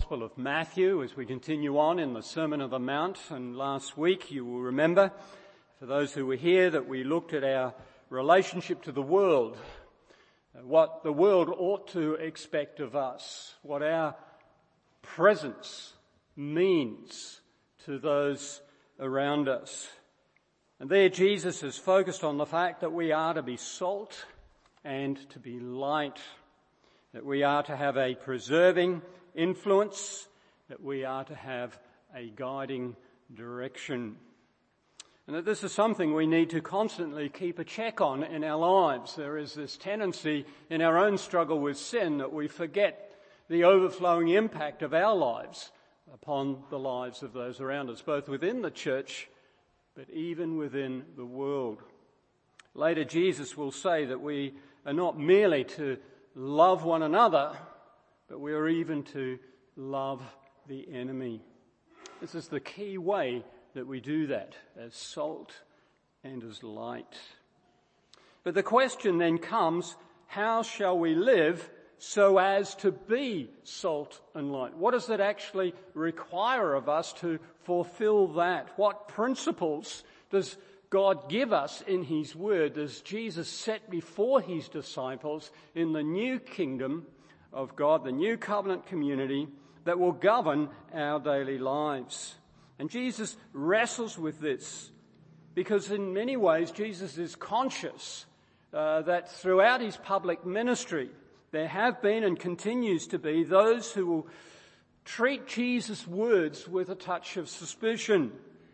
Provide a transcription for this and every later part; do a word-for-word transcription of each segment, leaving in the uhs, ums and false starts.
Gospel of Matthew as we continue on in the Sermon on the Mount. And last week, you will remember, for those who were here, that we looked at our relationship to the world, what the world ought to expect of us, what our presence means to those around us. And there Jesus is focused on the fact that we are to be salt and to be light, that we are to have a preserving influence, that we are to have a guiding direction. And that this is something we need to constantly keep a check on in our lives. There is this tendency in our own struggle with sin that we forget the overflowing impact of our lives upon the lives of those around us, both within the church, but even within the world. Later, Jesus will say that we are not merely to love one another, but we are even to love the enemy. This is the key way that we do that, as salt and as light. But the question then comes, how shall we live so as to be salt and light? What does that actually require of us to fulfill that? What principles does God give us in his word, as Jesus set before his disciples in the new kingdom of God, the new covenant community that will govern our daily lives? And Jesus wrestles with this because in many ways Jesus is conscious uh, that throughout his public ministry there have been and continues to be those who will treat Jesus' words with a touch of suspicion,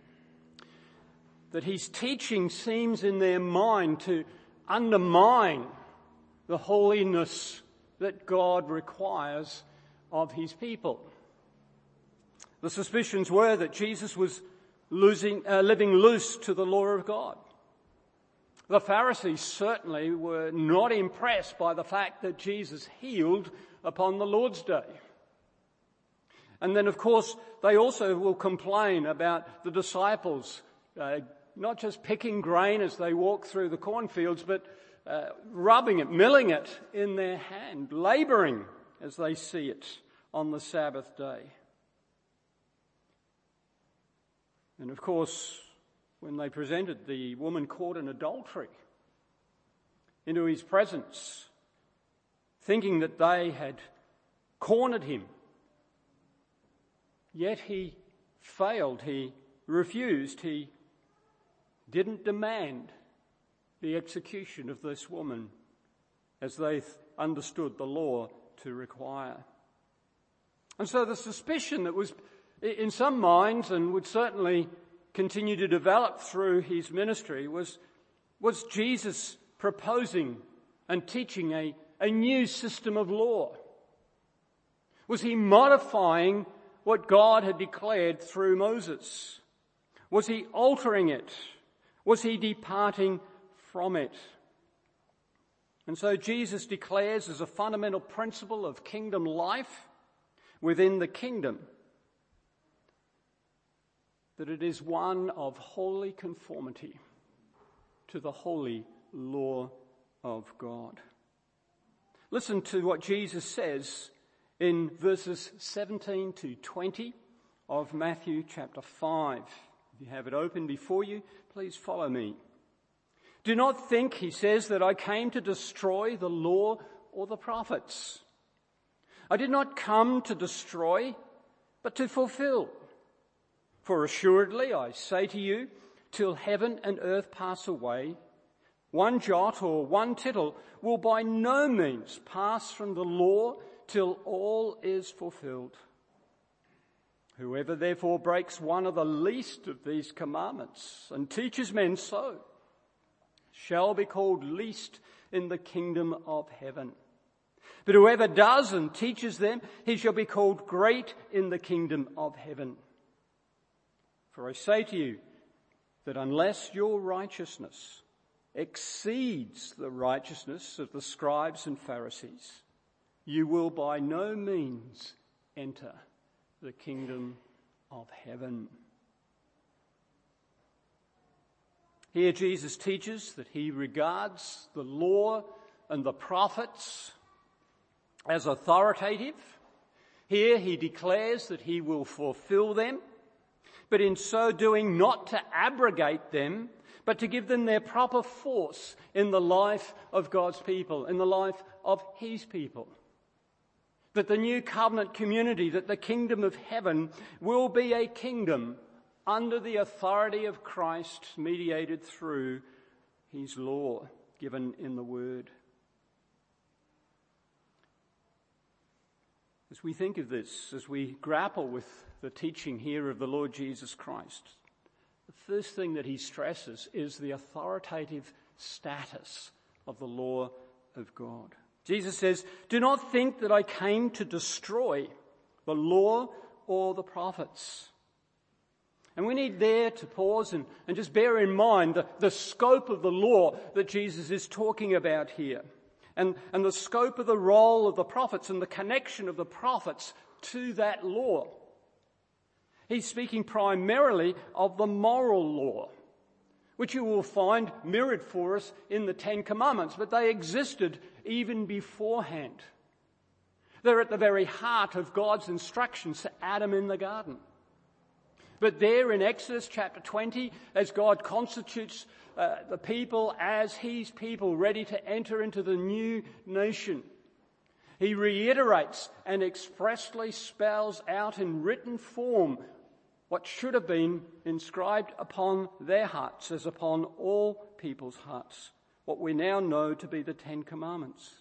that his teaching seems in their mind to undermine the holiness that God requires of his people. The suspicions were that Jesus was losing, uh, living loose to the law of God. The Pharisees certainly were not impressed by the fact that Jesus healed upon the Lord's Day. And then, of course, they also will complain about the disciples uh, not just picking grain as they walk through the cornfields, but uh, rubbing it, milling it in their hand, labouring as they see it on the Sabbath day. And of course, when they presented the woman caught in adultery into his presence, thinking that they had cornered him, yet he failed, he refused, he didn't demand the execution of this woman as they understood the law to require. And so the suspicion that was in some minds and would certainly continue to develop through his ministry was, was Jesus proposing and teaching a, a new system of law? Was he modifying what God had declared through Moses? Was he altering it? Was he departing from it? And so Jesus declares as a fundamental principle of kingdom life within the kingdom that it is one of holy conformity to the holy law of God. Listen to what Jesus says in verses seventeen to twenty of Matthew chapter five. If you have it open before you, please follow me. Do not think, he says, that I came to destroy the law or the prophets. I did not come to destroy, but to fulfill. For assuredly, I say to you, till heaven and earth pass away, one jot or one tittle will by no means pass from the law till all is fulfilled. Whoever therefore breaks one of the least of these commandments and teaches men so shall be called least in the kingdom of heaven. But whoever does and teaches them, he shall be called great in the kingdom of heaven. For I say to you that unless your righteousness exceeds the righteousness of the scribes and Pharisees, you will by no means enter the kingdom of heaven. Here Jesus teaches that he regards the law and the prophets as authoritative. Here he declares that he will fulfill them, but in so doing not to abrogate them, but to give them their proper force in the life of God's people, in the life of his people. That the new covenant community, that the kingdom of heaven will be a kingdom under the authority of Christ, mediated through his law given in the Word. As we think of this, as we grapple with the teaching here of the Lord Jesus Christ, the first thing that he stresses is the authoritative status of the law of God. Jesus says, "Do not think that I came to destroy the law or the prophets." And we need there to pause and, and just bear in mind the, the scope of the law that Jesus is talking about here. And, and the scope of the role of the prophets and the connection of the prophets to that law. He's speaking primarily of the moral law, which you will find mirrored for us in the Ten Commandments, but they existed even beforehand. They're at the very heart of God's instructions to Adam in the garden. But there in Exodus chapter twenty, as God constitutes uh, the people as his people ready to enter into the new nation, he reiterates and expressly spells out in written form what should have been inscribed upon their hearts as upon all people's hearts, what we now know to be the Ten Commandments.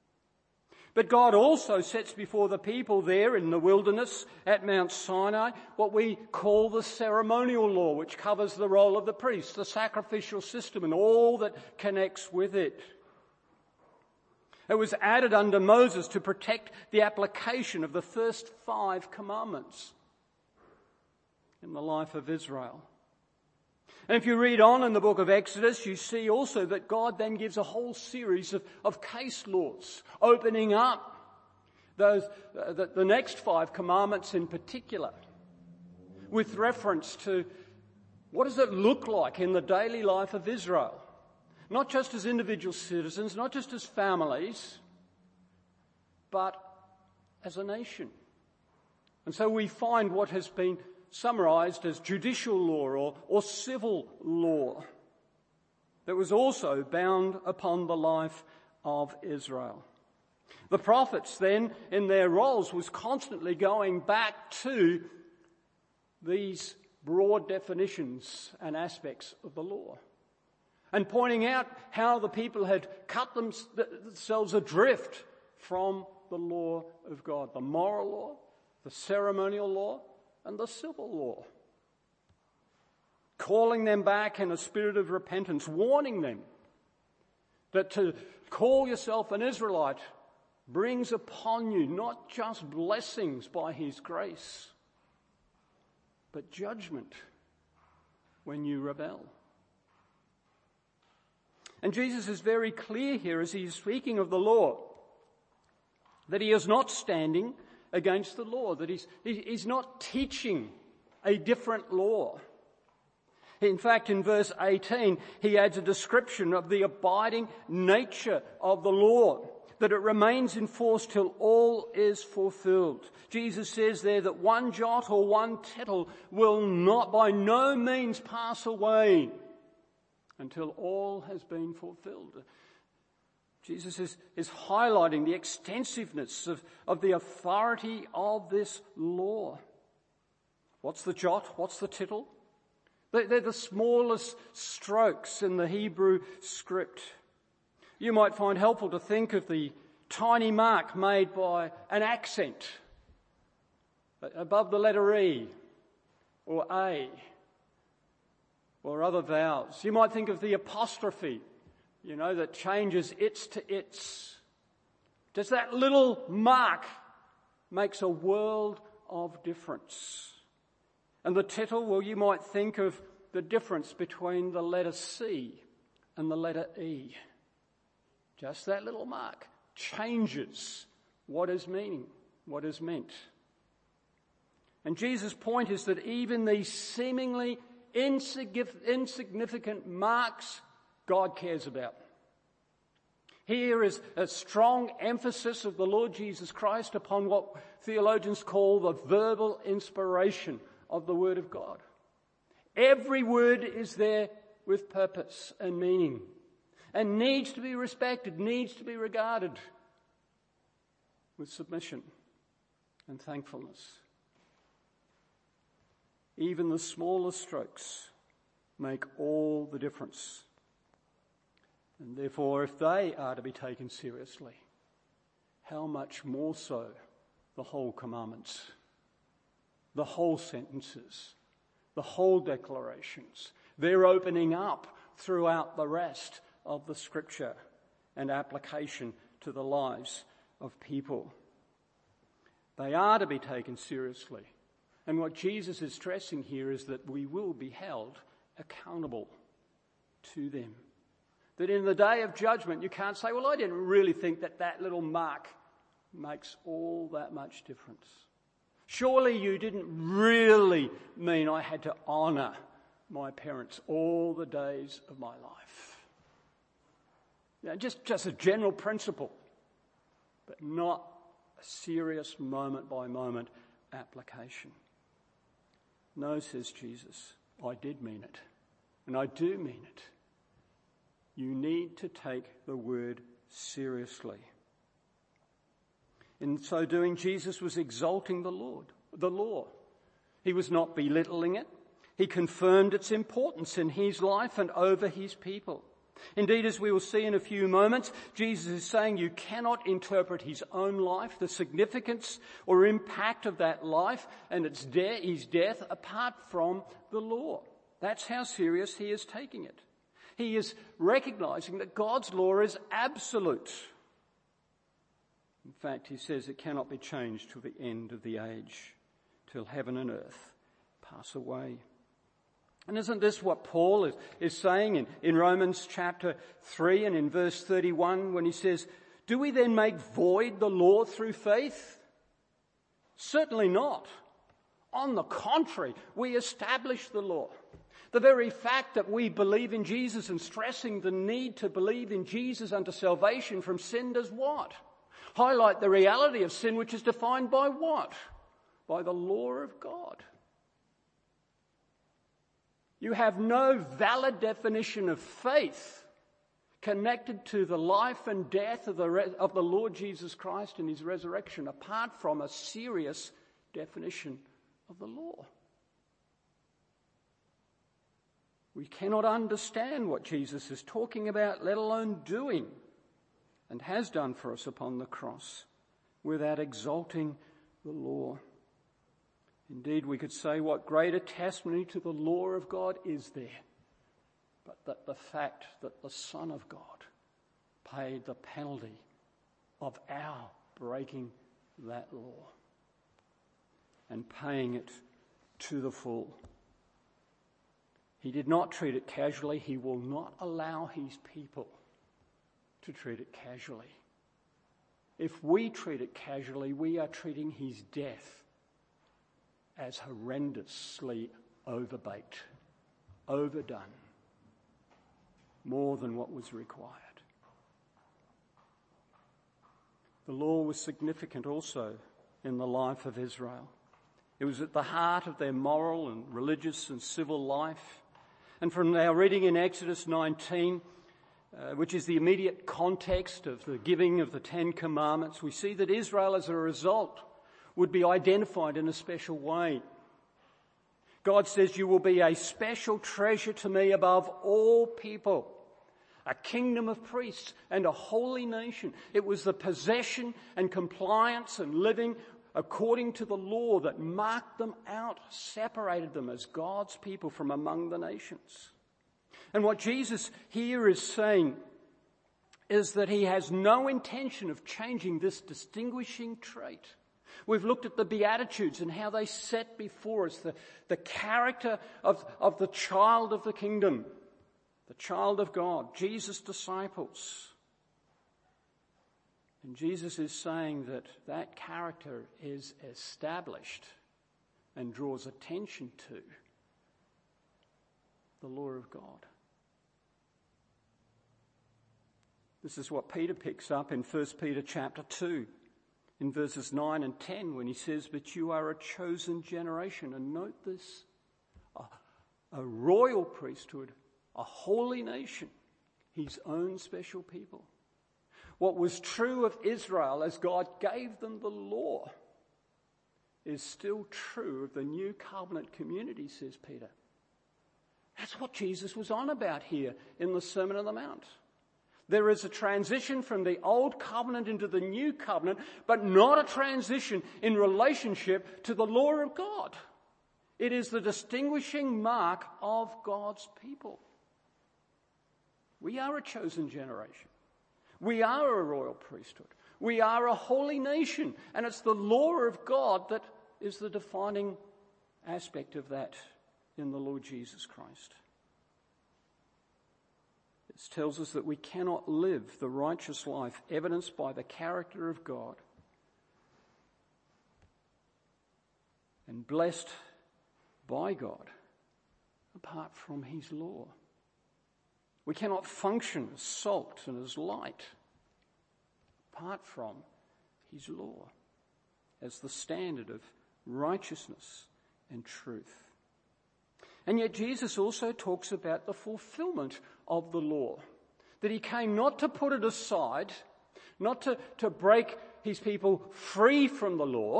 But God also sets before the people there in the wilderness at Mount Sinai what we call the ceremonial law, which covers the role of the priest, the sacrificial system, and all that connects with it. It was added under Moses to protect the application of the first five commandments in the life of Israel. And if you read on in the book of Exodus, you see also that God then gives a whole series of, of case laws, opening up those uh, the, the next five commandments in particular, with reference to what does it look like in the daily life of Israel, not just as individual citizens, not just as families, but as a nation. And so we find what has been summarized as judicial law or, or civil law that was also bound upon the life of Israel. The prophets then, in their roles, was constantly going back to these broad definitions and aspects of the law and pointing out how the people had cut themselves adrift from the law of God, the moral law, the ceremonial law, and the civil law, calling them back in a spirit of repentance, warning them that to call yourself an Israelite brings upon you not just blessings by his grace, but judgment when you rebel. And Jesus is very clear here as he is speaking of the law, that he is not standing against the law, that he's, he's not teaching a different law. In fact, in verse eighteen, he adds a description of the abiding nature of the law, that it remains in force till all is fulfilled. Jesus says there that one jot or one tittle will not by no means pass away until all has been fulfilled. Jesus is, is highlighting the extensiveness of, of the authority of this law. What's the jot? What's the tittle? They're, they're the smallest strokes in the Hebrew script. You might find helpful to think of the tiny mark made by an accent above the letter E or A or other vowels. You might think of the apostrophe, you know, that changes its to its. Does that little mark makes a world of difference? And the tittle, well, you might think of the difference between the letter C and the letter E. Just that little mark changes what is meaning, what is meant. And Jesus' point is that even these seemingly insignificant marks God cares about. Here is a strong emphasis of the Lord Jesus Christ upon what theologians call the verbal inspiration of the Word of God. Every word is there with purpose and meaning and needs to be respected, needs to be regarded with submission and thankfulness. Even the smallest strokes make all the difference. And therefore, if they are to be taken seriously, how much more so the whole commandments, the whole sentences, the whole declarations. They're opening up throughout the rest of the Scripture and application to the lives of people. They are to be taken seriously. And what Jesus is stressing here is that we will be held accountable to them. That in the day of judgment, you can't say, well, I didn't really think that that little mark makes all that much difference. Surely you didn't really mean I had to honour my parents all the days of my life. You know, just, just a general principle, but not a serious moment-by-moment application. No, says Jesus, I did mean it, and I do mean it. You need to take the word seriously. In so doing, Jesus was exalting the Lord, the law. He was not belittling it. He confirmed its importance in his life and over his people. Indeed, as we will see in a few moments, Jesus is saying you cannot interpret his own life, the significance or impact of that life and its de- his death apart from the law. That's how serious he is taking it. He is recognizing that God's law is absolute. In fact, he says it cannot be changed till the end of the age, till heaven and earth pass away. And isn't this what Paul is, is saying in, in Romans chapter three and in verse thirty-one when he says, do we then make void the law through faith? Certainly not. On the contrary, we establish the law. The very fact that we believe in Jesus and stressing the need to believe in Jesus unto salvation from sin does what? Highlight the reality of sin, which is defined by what? By the law of God. You have no valid definition of faith connected to the life and death of the, re- of the Lord Jesus Christ and his resurrection apart from a serious definition of the law. We cannot understand what Jesus is talking about, let alone doing, and has done for us upon the cross, without exalting the law. Indeed, we could say what greater testimony to the law of God is there, but that the fact that the Son of God paid the penalty of our breaking that law and paying it to the full. He did not treat it casually. He will not allow his people to treat it casually. If we treat it casually, we are treating his death as horrendously overbaked, overdone, more than what was required. The law was significant also in the life of Israel. It was at the heart of their moral and religious and civil life. And from our reading in Exodus nineteen, uh, which is the immediate context of the giving of the Ten Commandments, we see that Israel as a result would be identified in a special way. God says, you will be a special treasure to me above all people, a kingdom of priests and a holy nation. It was the possession and compliance and living according to the law that marked them out, separated them as God's people from among the nations. And what Jesus here is saying is that he has no intention of changing this distinguishing trait. We've looked at the Beatitudes and how they set before us the, the character of, of the child of the kingdom, the child of God, Jesus' disciples. And Jesus is saying that that character is established and draws attention to the law of God. This is what Peter picks up in First Peter chapter two, in verses nine and ten, when he says, "But you are a chosen generation." And note this, a, a royal priesthood, a holy nation, his own special people. What was true of Israel as God gave them the law is still true of the new covenant community, says Peter. That's what Jesus was on about here in the Sermon on the Mount. There is a transition from the old covenant into the new covenant, but not a transition in relationship to the law of God. It is the distinguishing mark of God's people. We are a chosen generation. We are a royal priesthood. We are a holy nation. And it's the law of God that is the defining aspect of that in the Lord Jesus Christ. It tells us that we cannot live the righteous life evidenced by the character of God and blessed by God apart from his law. We cannot function as salt and as light apart from his law as the standard of righteousness and truth. And yet Jesus also talks about the fulfillment of the law, that he came not to put it aside, not to, to break his people free from the law,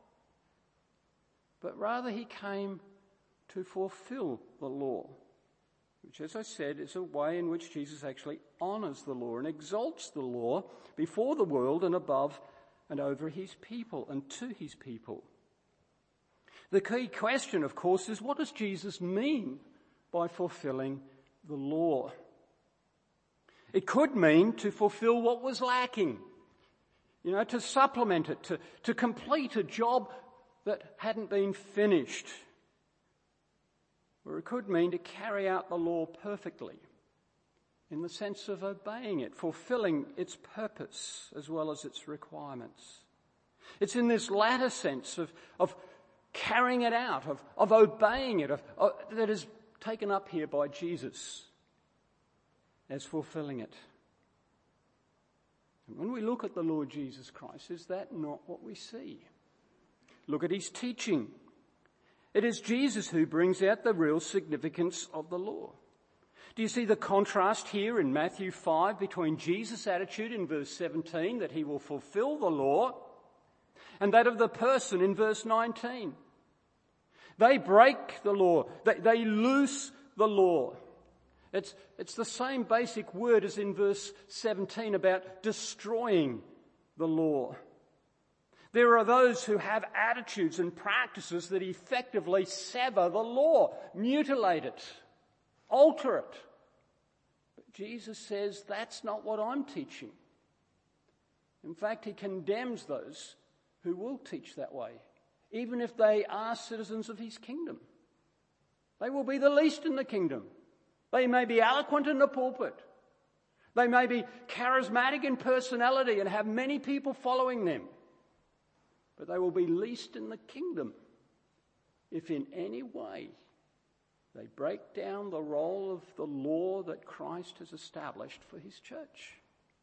but rather he came to fulfill the law, which, as I said, is a way in which Jesus actually honours the law and exalts the law before the world and above and over his people and to his people. The key question, of course, is what does Jesus mean by fulfilling the law? It could mean to fulfill what was lacking, you know, to supplement it, to, to complete a job that hadn't been finished. Or it could mean to carry out the law perfectly, in the sense of obeying it, fulfilling its purpose as well as its requirements. It's in this latter sense of, of carrying it out, of, of obeying it, of, of, that is taken up here by Jesus as fulfilling it. And when we look at the Lord Jesus Christ, is that not what we see? Look at his teaching. It is Jesus who brings out the real significance of the law. Do you see the contrast here in Matthew five between Jesus' attitude in verse seventeen, that he will fulfill the law, and that of the person in verse nineteen? They break the law. They, they loose the law. It's, it's the same basic word as in verse seventeen about destroying the law. There are those who have attitudes and practices that effectively sever the law, mutilate it, alter it. But Jesus says that's not what I'm teaching. In fact, he condemns those who will teach that way, even if they are citizens of his kingdom. They will be the least in the kingdom. They may be eloquent in the pulpit. They may be charismatic in personality and have many people following them. But they will be least in the kingdom if in any way they break down the role of the law that Christ has established for his church,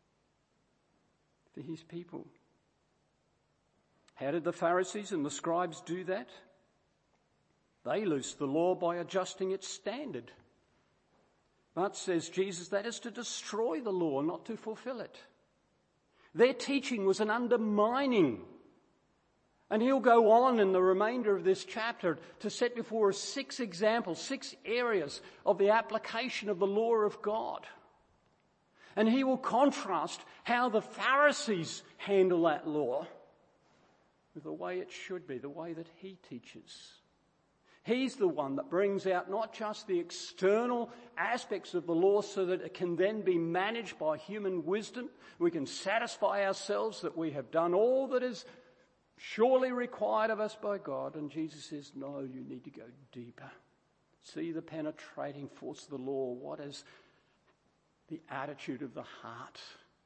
for his people. How did the Pharisees and the scribes do that? They loosed the law by adjusting its standard. But, says Jesus, that is to destroy the law, not to fulfill it. Their teaching was an undermining. And he'll go on in the remainder of this chapter to set before us six examples, six areas of the application of the law of God. And he will contrast how the Pharisees handle that law with the way it should be, the way that he teaches. He's the one that brings out not just the external aspects of the law so that it can then be managed by human wisdom. We can satisfy ourselves that we have done all that is surely required of us by God. And Jesus says, no, you need to go deeper. See the penetrating force of the law. What is the attitude of the heart?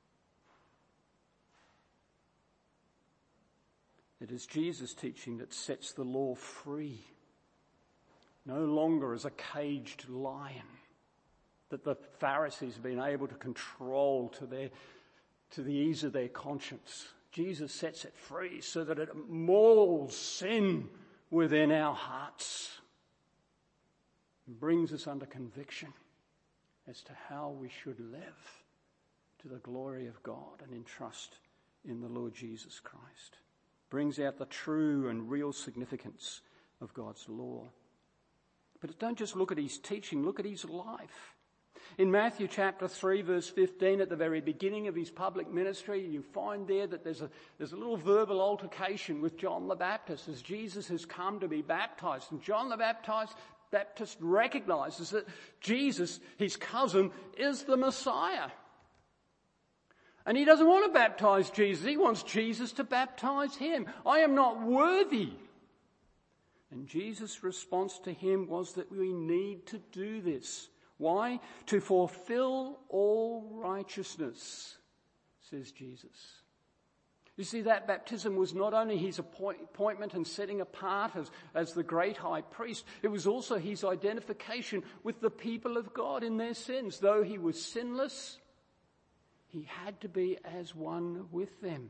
It is Jesus' teaching that sets the law free, no longer as a caged lion, that the Pharisees have been able to control to their, to the ease of their conscience. Jesus sets it free so that it mauls sin within our hearts and brings us under conviction as to how we should live to the glory of God and in trust in the Lord Jesus Christ. Brings out the true and real significance of God's law. But don't just look at his teaching, look at his life. In Matthew chapter three, verse fifteen, at the very beginning of his public ministry, you find there that there's a, there's a little verbal altercation with John the Baptist as Jesus has come to be baptized. And John the Baptist, Baptist recognizes that Jesus, his cousin, is the Messiah. And he doesn't want to baptize Jesus. He wants Jesus to baptize him. I am not worthy. And Jesus' response to him was that we need to do this. Why? To fulfill all righteousness, says Jesus. You see, that baptism was not only his appointment and setting apart as, as the great high priest, it was also his identification with the people of God in their sins. Though he was sinless, he had to be as one with them.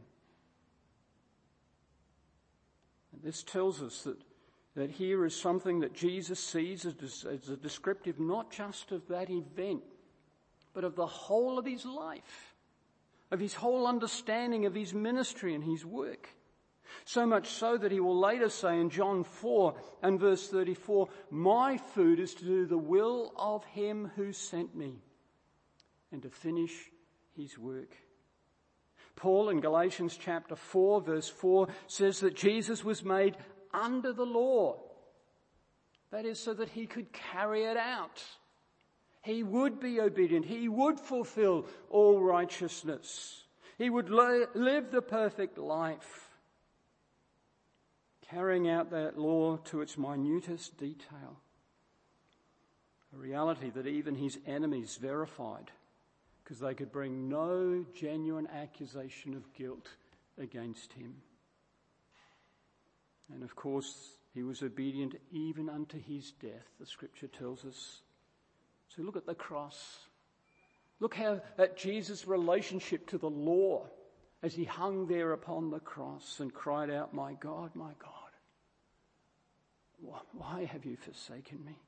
And this tells us that That here is something that Jesus sees as, as a descriptive not just of that event, but of the whole of his life, of his whole understanding of his ministry and his work. So much so that he will later say in John four and verse thirty-four, "My food is to do the will of him who sent me and to finish his work." Paul in Galatians chapter four verse four says that Jesus was made under the law. That is so that he could carry it out. He would be obedient. He would fulfill all righteousness. He would live the perfect life, carrying out that law to its minutest detail. A reality that even his enemies verified, because they could bring no genuine accusation of guilt against him. And of course, he was obedient even unto his death, the scripture tells us. So look at the cross. Look how at Jesus' relationship to the law as he hung there upon the cross and cried out, "My God, my God, why have you forsaken me?"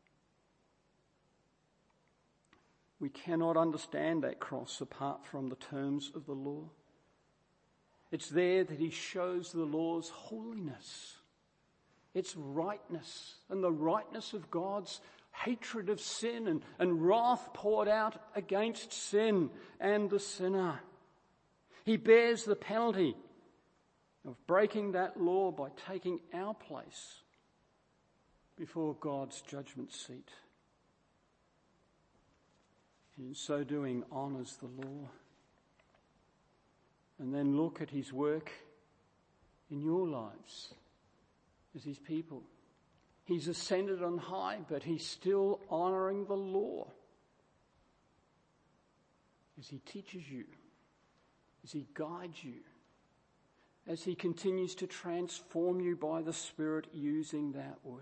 We cannot understand that cross apart from the terms of the law. It's there that he shows the law's holiness, its rightness, and the rightness of God's hatred of sin and, and wrath poured out against sin and the sinner. He bears the penalty of breaking that law by taking our place before God's judgment seat. In so doing, honours the law. And then look at his work in your lives as his people. He's ascended on high, but he's still honouring the law as he teaches you, as he guides you, as he continues to transform you by the Spirit using that word.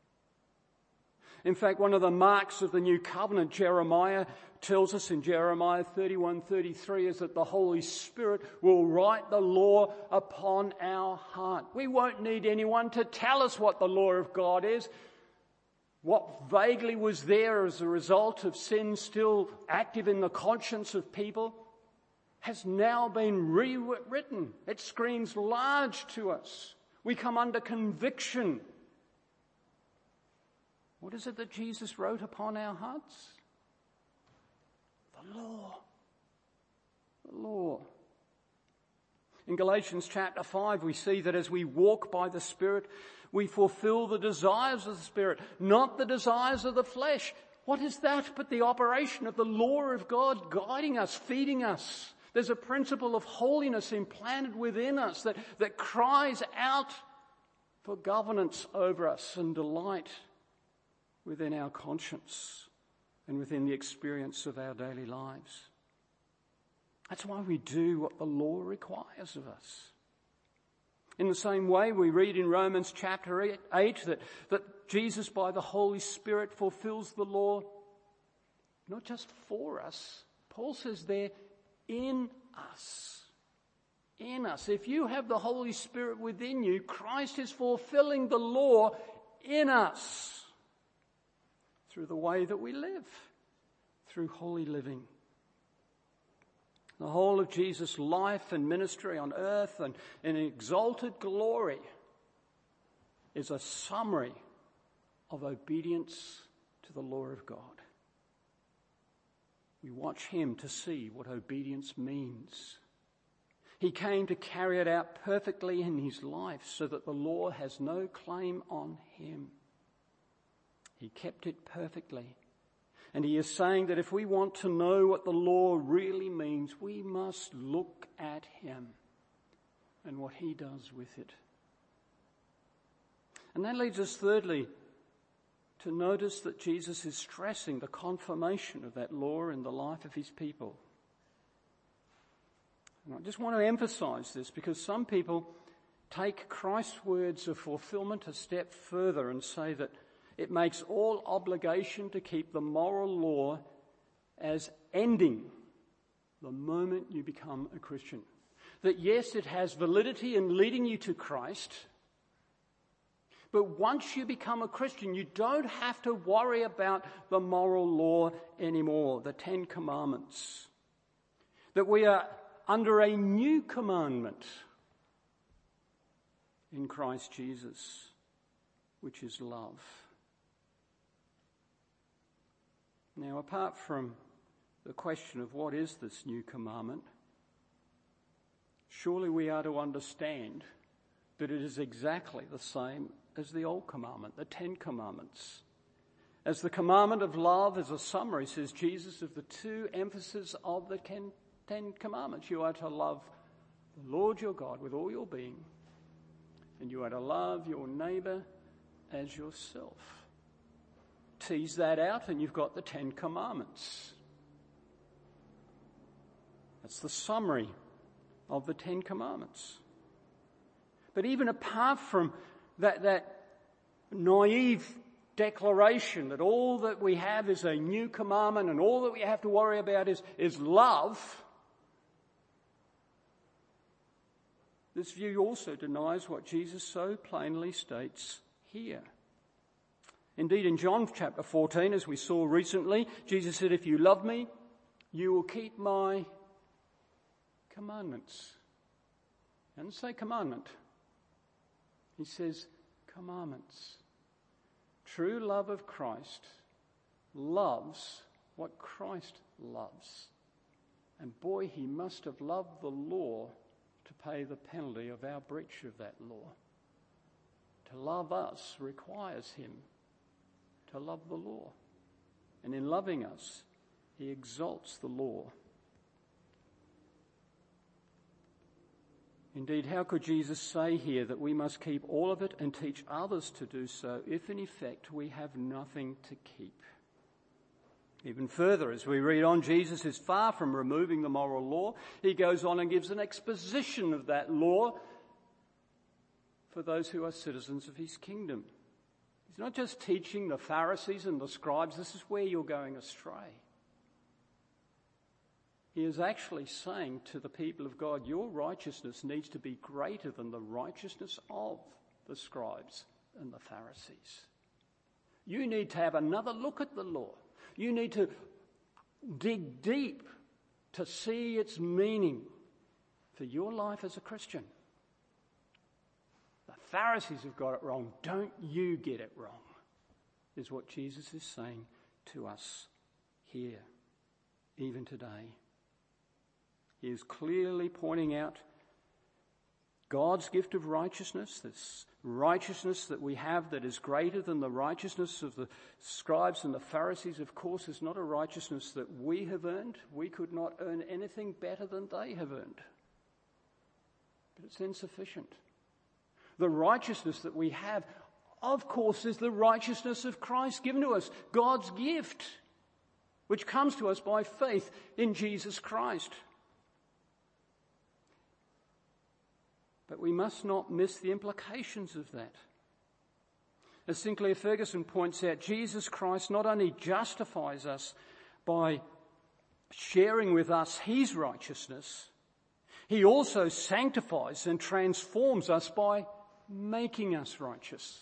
In fact, one of the marks of the new covenant, Jeremiah tells us in Jeremiah thirty-one thirty-three, is that the Holy Spirit will write the law upon our heart. We won't need anyone to tell us what the law of God is. What vaguely was there as a result of sin still active in the conscience of people has now been rewritten. It screams large to us. We come under conviction. What is it that Jesus wrote upon our hearts? The law. The law. In Galatians chapter five, we see that as we walk by the Spirit, we fulfill the desires of the Spirit, not the desires of the flesh. What is that but the operation of the law of God guiding us, feeding us? There's a principle of holiness implanted within us that, that cries out for governance over us and delight within our conscience and within the experience of our daily lives. That's why we do what the law requires of us. In the same way, we read in Romans chapter eight that, that Jesus, by the Holy Spirit, fulfills the law not just for us. Paul says there, in us. In us. If you have the Holy Spirit within you, Christ is fulfilling the law in us through the way that we live, through holy living. The whole of Jesus' life and ministry on earth and in exalted glory is a summary of obedience to the law of God. We watch him to see what obedience means. He came to carry it out perfectly in his life so that the law has no claim on him. He kept it perfectly. And he is saying that if we want to know what the law really means, we must look at him and what he does with it. And that leads us thirdly to notice that Jesus is stressing the confirmation of that law in the life of his people. And I just want to emphasize this because some people take Christ's words of fulfillment a step further and say that it makes all obligation to keep the moral law as ending the moment you become a Christian. That yes, it has validity in leading you to Christ, but once you become a Christian, you don't have to worry about the moral law anymore, the Ten Commandments. That we are under a new commandment in Christ Jesus, which is love. Now, apart from the question of what is this new commandment, surely we are to understand that it is exactly the same as the old commandment, the Ten Commandments. As the commandment of love is a summary, says Jesus, of the two emphases of the Ten Commandments. You are to love the Lord your God with all your being, and you are to love your neighbour as yourself. Tease that out and you've got the Ten Commandments. That's the summary of the Ten Commandments. But even apart from that, that naive declaration that all that we have is a new commandment and all that we have to worry about is, is love, this view also denies what Jesus so plainly states here. Indeed, in John chapter fourteen, as we saw recently, Jesus said, if you love me, you will keep my commandments. He doesn't say commandment. He says commandments. True love of Christ loves what Christ loves. And boy, he must have loved the law to pay the penalty of our breach of that law. To love us requires him to love the law. And in loving us, he exalts the law. Indeed, how could Jesus say here that we must keep all of it and teach others to do so if in effect we have nothing to keep? Even further, as we read on, Jesus is far from removing the moral law. He goes on and gives an exposition of that law for those who are citizens of his kingdom. He's not just teaching the Pharisees and the scribes, this is where you're going astray. He is actually saying to the people of God, your righteousness needs to be greater than the righteousness of the scribes and the Pharisees. You need to have another look at the law. You need to dig deep to see its meaning for your life as a Christian. The Pharisees have got it wrong. Don't you get it wrong, is what Jesus is saying to us here, even today. He is clearly pointing out God's gift of righteousness, this righteousness that we have that is greater than the righteousness of the scribes and the Pharisees, of course, is not a righteousness that we have earned. We could not earn anything better than they have earned. But it's insufficient. The righteousness that we have, of course, is the righteousness of Christ given to us, God's gift, which comes to us by faith in Jesus Christ. But we must not miss the implications of that. As Sinclair Ferguson points out, Jesus Christ not only justifies us, by sharing with us his righteousness, he also sanctifies and transforms us by making us righteous.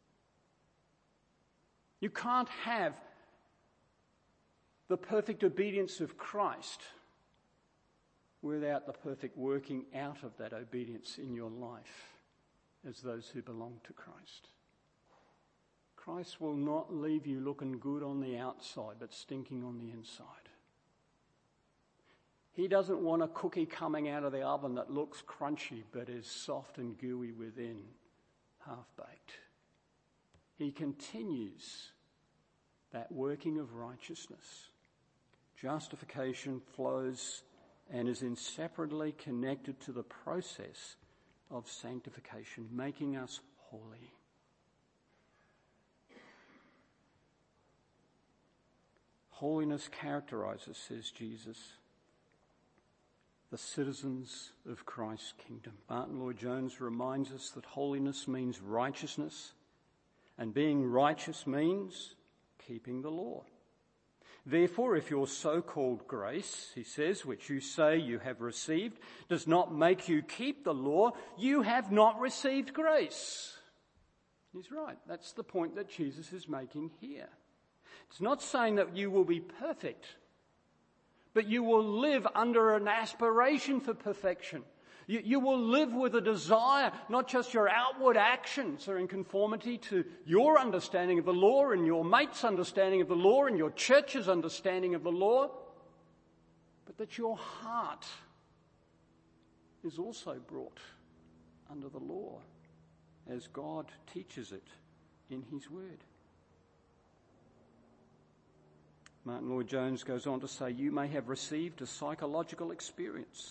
You can't have the perfect obedience of Christ without the perfect working out of that obedience in your life as those who belong to Christ. Christ will not leave you looking good on the outside but stinking on the inside. He doesn't want a cookie coming out of the oven that looks crunchy but is soft and gooey within, half-baked. He continues that working of righteousness. Justification flows and is inseparably connected to the process of sanctification, making us holy. Holiness characterizes, says Jesus, the citizens of Christ's kingdom. Martin Lloyd-Jones reminds us that holiness means righteousness, and being righteous means keeping the law. Therefore, if your so-called grace, he says, which you say you have received, does not make you keep the law, you have not received grace. He's right. That's the point that Jesus is making here. It's not saying that you will be perfect, but you will live under an aspiration for perfection. You, you will live with a desire, not just your outward actions are in conformity to your understanding of the law and your mate's understanding of the law and your church's understanding of the law, but that your heart is also brought under the law as God teaches it in his word. Martin Lloyd-Jones goes on to say, you may have received a psychological experience,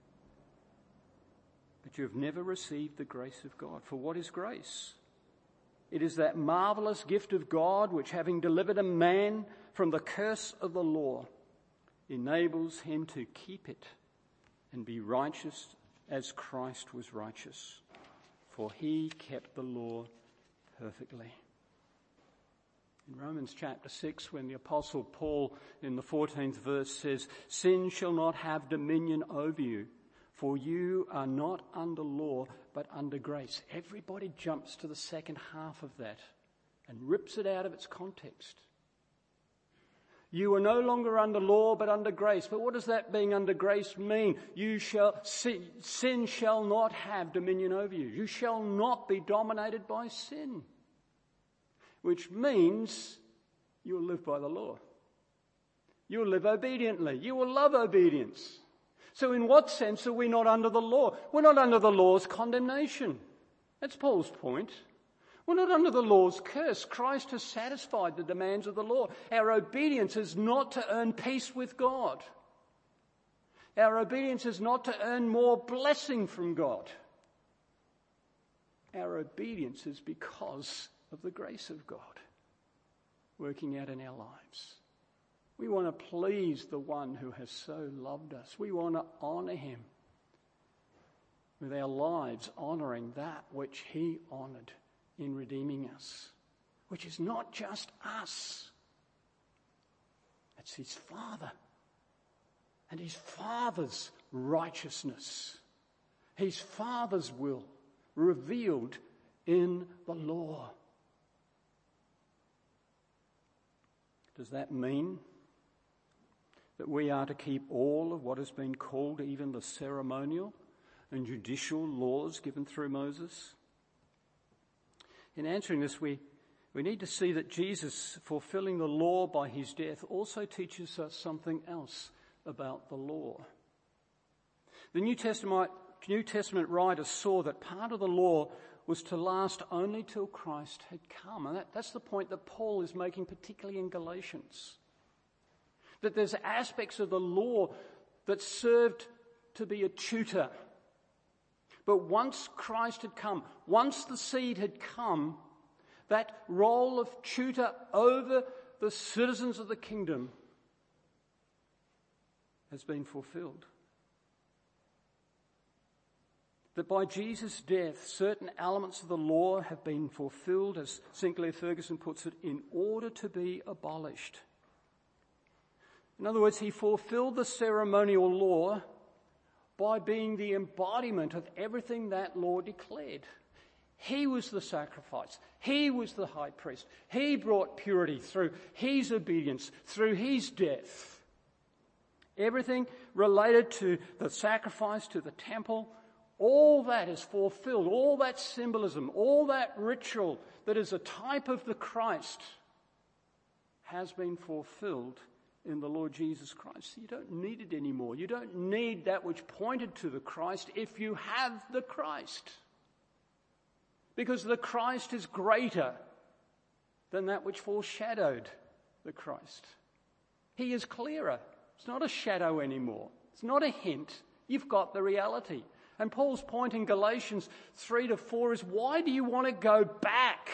but you have never received the grace of God. For what is grace? It is that marvelous gift of God which, having delivered a man from the curse of the law, enables him to keep it and be righteous as Christ was righteous. For he kept the law perfectly. In Romans chapter six, when the Apostle Paul in the fourteenth verse says, sin shall not have dominion over you, for you are not under law, but under grace. Everybody jumps to the second half of that and rips it out of its context. You are no longer under law, but under grace. But what does that being under grace mean? You shall, sin, sin shall not have dominion over you. You shall not be dominated by sin. Which means you will live by the law. You will live obediently. You will love obedience. So in what sense are we not under the law? We're not under the law's condemnation. That's Paul's point. We're not under the law's curse. Christ has satisfied the demands of the law. Our obedience is not to earn peace with God. Our obedience is not to earn more blessing from God. Our obedience is because of the grace of God working out in our lives. We want to please the one who has so loved us. We want to honour him with our lives, honouring that which he honoured in redeeming us, which is not just us. It's his Father and his Father's righteousness, his Father's will revealed in the law. Does that mean that we are to keep all of what has been called even the ceremonial and judicial laws given through Moses? In answering this, we, we need to see that Jesus, fulfilling the law by his death, also teaches us something else about the law. The New Testament, New Testament writers saw that part of the law was to last only till Christ had come. And that, that's the point that Paul is making, particularly in Galatians. That there's aspects of the law that served to be a tutor. But once Christ had come, once the seed had come, that role of tutor over the citizens of the kingdom has been fulfilled. That by Jesus' death, certain elements of the law have been fulfilled, as Sinclair Ferguson puts it, in order to be abolished. In other words, he fulfilled the ceremonial law by being the embodiment of everything that law declared. He was the sacrifice. He was the high priest. He brought purity through his obedience, through his death. Everything related to the sacrifice, to the temple, all that is fulfilled. All that symbolism, all that ritual that is a type of the Christ has been fulfilled in the Lord Jesus Christ. You don't need it anymore. You don't need that which pointed to the Christ if you have the Christ. Because the Christ is greater than that which foreshadowed the Christ. He is clearer. It's not a shadow anymore. It's not a hint. You've got the reality. And Paul's point in Galatians three to four is, why do you want to go back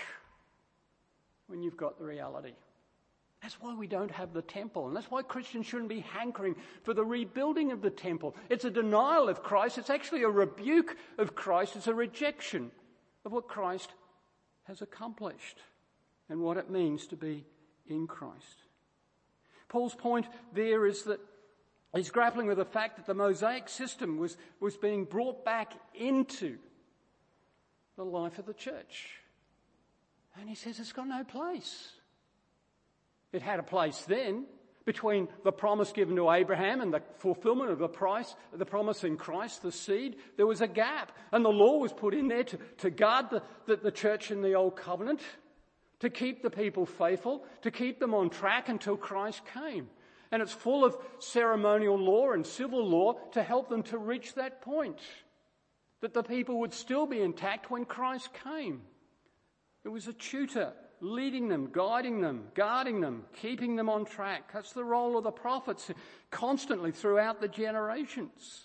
when you've got the reality? That's why we don't have the temple. And that's why Christians shouldn't be hankering for the rebuilding of the temple. It's a denial of Christ. It's actually a rebuke of Christ. It's a rejection of what Christ has accomplished and what it means to be in Christ. Paul's point there is that he's grappling with the fact that the Mosaic system was, was being brought back into the life of the church. And he says it's got no place. It had a place then between the promise given to Abraham and the fulfillment of the price, the promise in Christ, the seed. There was a gap, and the law was put in there to, to guard the, the, the church in the old covenant, to keep the people faithful, to keep them on track until Christ came. And it's full of ceremonial law and civil law to help them to reach that point, that the people would still be intact when Christ came. It was a tutor leading them, guiding them, guarding them, keeping them on track. That's the role of the prophets constantly throughout the generations.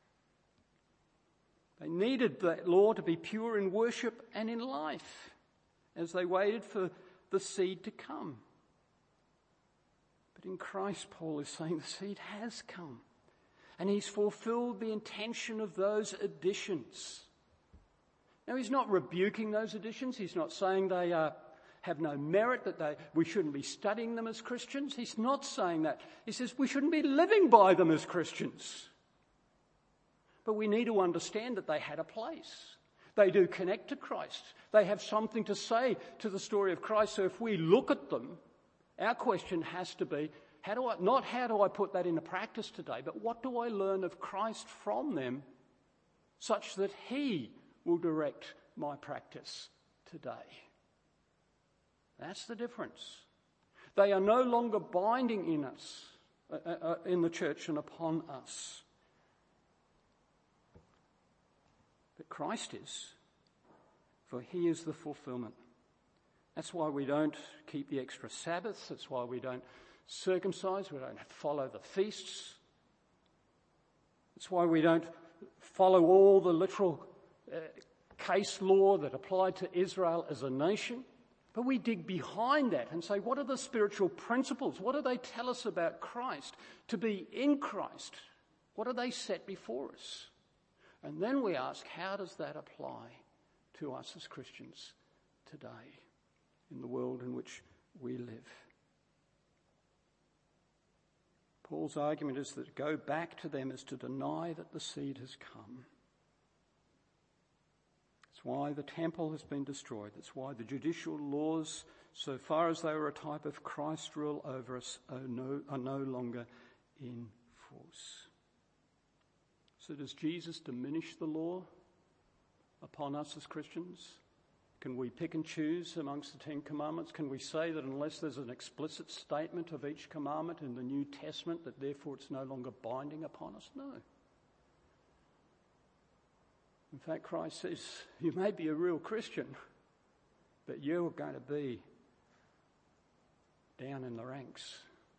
They needed that law to be pure in worship and in life as they waited for the seed to come. But in Christ, Paul is saying the seed has come, and he's fulfilled the intention of those additions. Now, he's not rebuking those additions. He's not saying they are have no merit, that they, we shouldn't be studying them as Christians. He's not saying that. He says we shouldn't be living by them as Christians. But we need to understand that they had a place. They do connect to Christ. They have something to say to the story of Christ. So if we look at them, our question has to be, how do I, not how do I put that into practice today, but what do I learn of Christ from them such that he will direct my practice today? That's the difference. They are no longer binding in us, uh, uh, in the church and upon us. But Christ is, for he is the fulfillment. That's why we don't keep the extra Sabbaths. That's why we don't circumcise. We don't follow the feasts. That's why we don't follow all the literal uh, case law that applied to Israel as a nation. But we dig behind that and say, what are the spiritual principles? What do they tell us about Christ? To be in Christ, what do they set before us? And then we ask, how does that apply to us as Christians today in the world in which we live? Paul's argument is that to go back to them is to deny that the seed has come. That's why the temple has been destroyed. That's why the judicial laws, so far as they were a type of Christ's rule over us, are no, are no longer in force. So does Jesus diminish the law upon us as Christians? Can we pick and choose amongst the Ten Commandments? Can we say that unless there's an explicit statement of each commandment in the New Testament, that therefore it's no longer binding upon us? No. In fact, Christ says, you may be a real Christian, but you're going to be down in the ranks.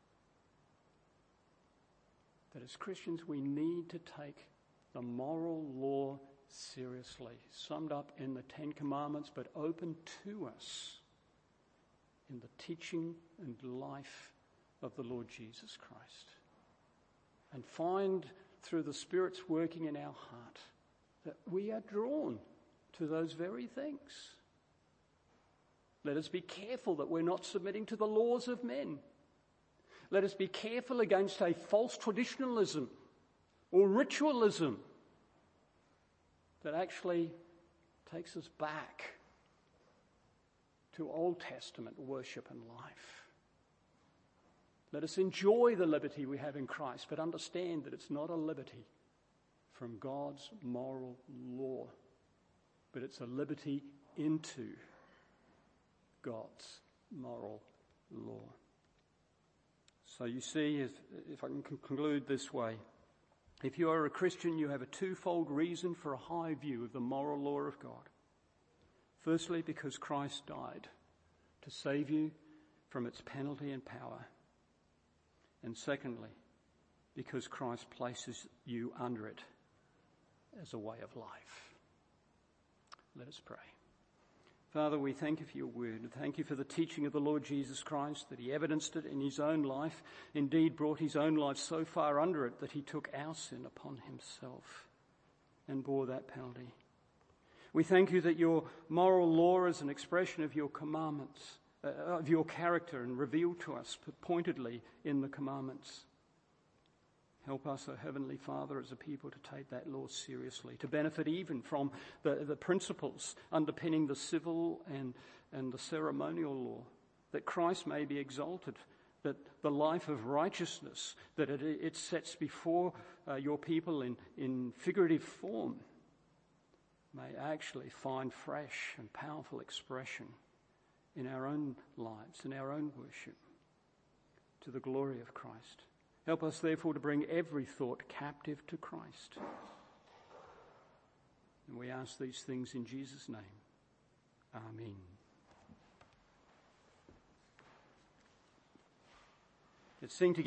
That as Christians, we need to take the moral law seriously, summed up in the Ten Commandments, but open to us in the teaching and life of the Lord Jesus Christ. And find through the Spirit's working in our heart that we are drawn to those very things. Let us be careful that we're not submitting to the laws of men. Let us be careful against a false traditionalism or ritualism that actually takes us back to Old Testament worship and life. Let us enjoy the liberty we have in Christ, but understand that it's not a liberty from God's moral law, but it's a liberty into God's moral law. So you see, if, if I can conclude this way, if you are a Christian, you have a twofold reason for a high view of the moral law of God. Firstly, because Christ died to save you from its penalty and power. And secondly, because Christ places you under it as a way of life. Let us pray. Father, we thank you for your word. Thank you for the teaching of the Lord Jesus Christ, that he evidenced it in his own life, indeed brought his own life so far under it that he took our sin upon himself and bore that penalty. We thank you that your moral law is an expression of your commandments, uh, of your character, and revealed to us pointedly in the commandments. Help us, O Heavenly Father, as a people to take that law seriously, to benefit even from the, the principles underpinning the civil and, and the ceremonial law, that Christ may be exalted, that the life of righteousness that it, it sets before uh, your people in, in figurative form may actually find fresh and powerful expression in our own lives, in our own worship, to the glory of Christ. Help us, therefore, to bring every thought captive to Christ. And we ask these things in Jesus' name. Amen. Let's sing together.